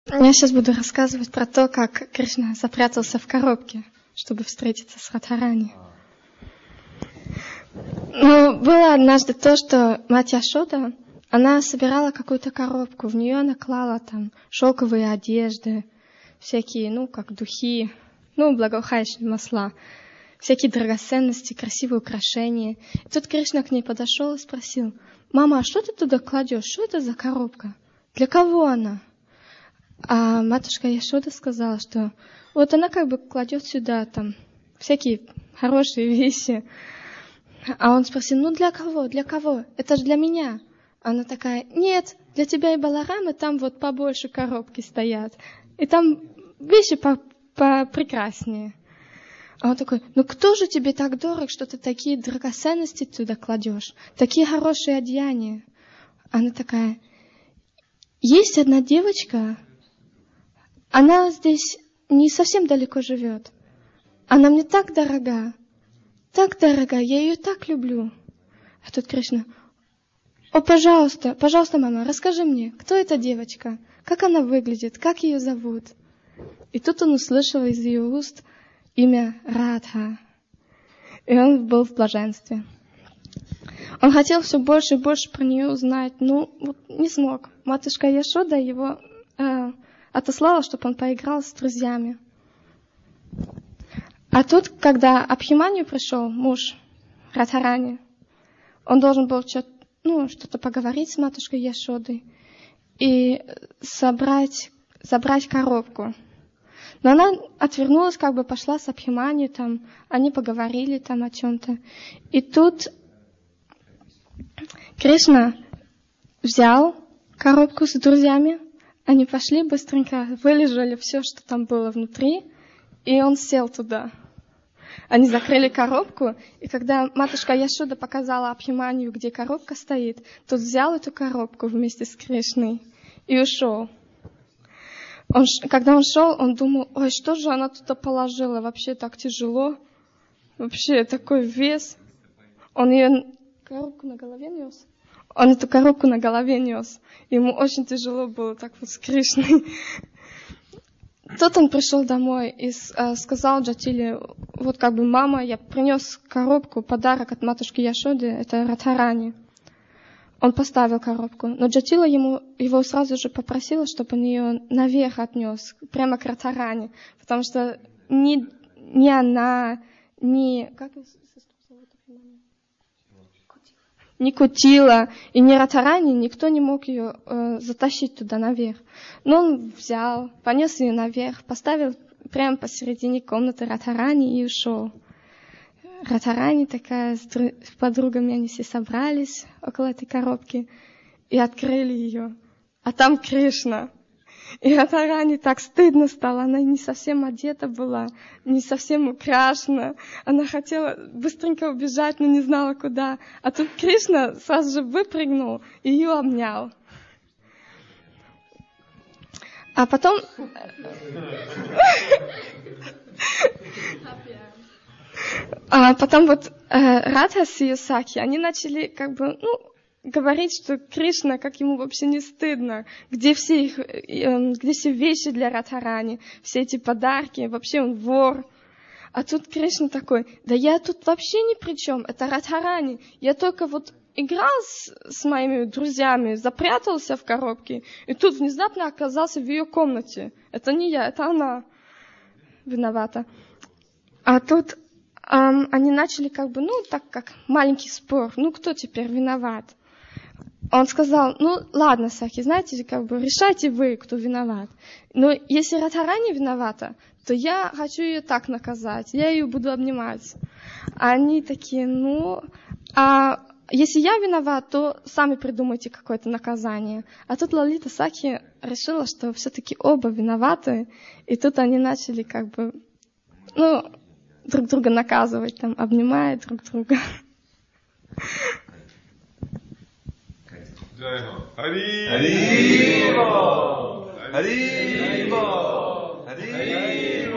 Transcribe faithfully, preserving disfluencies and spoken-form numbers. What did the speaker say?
Я сейчас буду рассказывать про то, как Кришна запрятался в коробке, чтобы встретиться с Радхарани. Ну, было однажды то, что мать Яшода, она собирала какую-то коробку, в нее она клала там шелковые одежды, всякие, ну, как духи, ну, благоухающие масла, всякие драгоценности, красивые украшения. И тут Кришна к ней подошел и спросил: «Мама, а что ты туда кладешь? Что это за коробка? Для кого она?» А матушка Яшода сказала, что вот она как бы кладет сюда там всякие хорошие вещи. А он спросил: «Ну для кого? Для кого? Это же для меня». Она такая: «Нет, для тебя и Баларамы там вот побольше коробки стоят. И там вещи попрекраснее». А он такой: «Ну кто же тебе так дорог, что ты такие драгоценности туда кладешь? Такие хорошие одеяния?» Она такая: «Есть одна девочка, она здесь не совсем далеко живет. Она мне так дорога, так дорога, я ее так люблю». А тут Кришна: «О, пожалуйста, пожалуйста, мама, расскажи мне, кто эта девочка, как она выглядит, как ее зовут». И тут он услышал из ее уст имя Радха, и он был в блаженстве. Он хотел все больше и больше про нее узнать, но вот не смог. Матушка Яшода его э, отослала, чтобы он поиграл с друзьями. А тут, когда Абхиманью пришел, муж Радхарани, он должен был что-то, ну, что-то поговорить с матушкой Яшодой и собрать, забрать коробку. Но она отвернулась, как бы пошла с Абхиманью, там, они поговорили там о чем-то. И тут Кришна взял коробку с друзьями, они пошли быстренько, вылежали все, что там было внутри, и он сел туда. Они закрыли коробку, и когда матушка Яшода показала Абхиманью, где коробка стоит, тот взял эту коробку вместе с Кришной и ушел. Он, когда он шел, он думал: ой, что же она туда положила? Вообще так тяжело. Вообще такой вес. Он ее коробку на голове нес. Он эту коробку на голове нес. Ему очень тяжело было так вот с Кришной. Тут он пришел домой и э, сказал Джатиле: вот как бы мама, я принес коробку, подарок от матушки Яшоды, это Радхарани. Он поставил коробку, но Джатила ему, его сразу же попросила, чтобы он ее наверх отнес, прямо к Радхарани, потому что ни, ни она, ни... Как ни Кутила и ни Радхарани, никто не мог ее э, затащить туда наверх. Но он взял, понес ее наверх, поставил прямо посередине комнаты Радхарани и ушел. Радхарани такая, с подругами они все собрались около этой коробки и открыли ее. А там Кришна. И Радхарани так стыдно стало, она не совсем одета была, не совсем украшена. Она хотела быстренько убежать, но не знала куда. А тут Кришна сразу же выпрыгнул и ее обнял. А потом... А потом вот э, Радха с ее Сакхи, они начали как бы, ну, говорить, что Кришна, как ему вообще не стыдно, где все их, э, где все вещи для Радхарани, все эти подарки, вообще он вор. А тут Кришна такой: да я тут вообще ни при чем, это Радхарани, я только вот играл с, с моими друзьями, запрятался в коробке, и тут внезапно оказался в ее комнате. Это не я, это она виновата. А тут эм, они начали как бы, ну, так как маленький спор, ну, кто теперь виноват? Он сказал: ну, ладно, Сакхи, знаете, как бы решайте вы, кто виноват. Но если Радхарани виновата, то я хочу ее так наказать, я ее буду обнимать. А они такие: ну, а если я виноват, то сами придумайте какое-то наказание. А тут Лалита Сакхи решила, что все-таки оба виноваты, и тут они начали как бы, ну, друг друга наказывать, там, обнимая друг друга. Хари Хари Хари